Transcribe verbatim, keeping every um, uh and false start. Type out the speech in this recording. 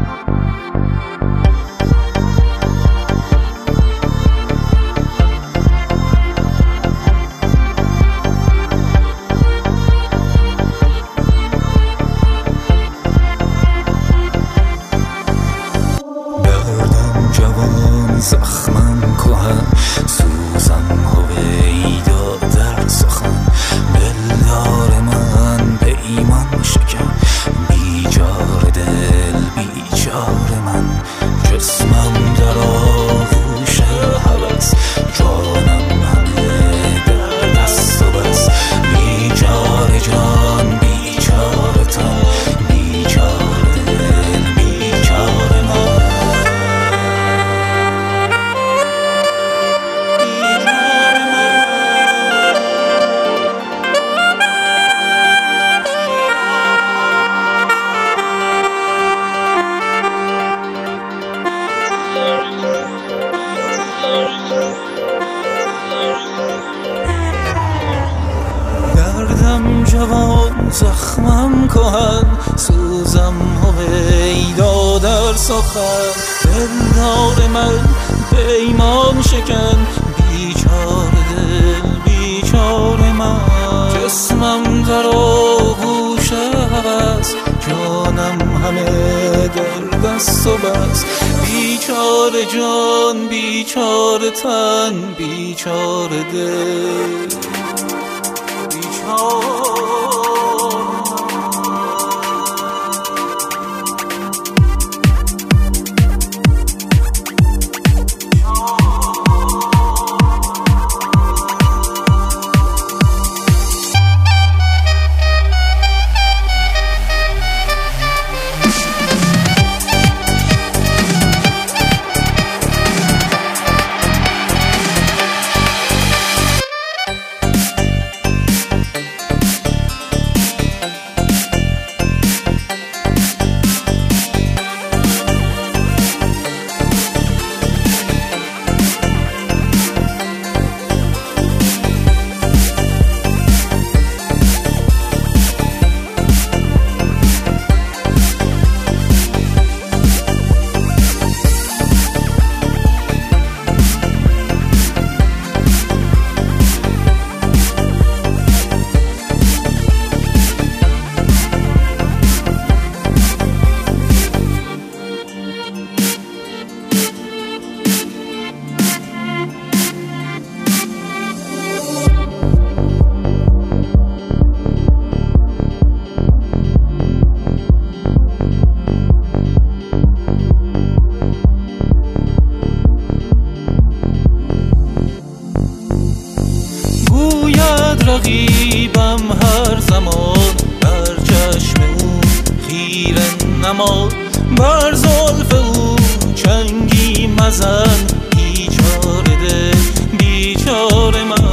زخمم کهن سوزم هویدا در سخن دلدار من پیمان شکن بیچاره دل بیچاره من جسمم در آغوش هوس جانم همه در دست و بس بیچاره جان بیچاره تن بیچاره دل بیچاره من دردم جوان زخمم کهن سوزم هویدا در سخن دلدار من پیمان شکن بیچاره دل بیچاره من جسمم در آغوش هوس جانم همه در دست و بس بیچاره جان بیچاره تن بیچاره دل رقیبم هر زمان بر چشم او خیره نما بر زلف او چنگی مزن بیچاره دل بیچاره من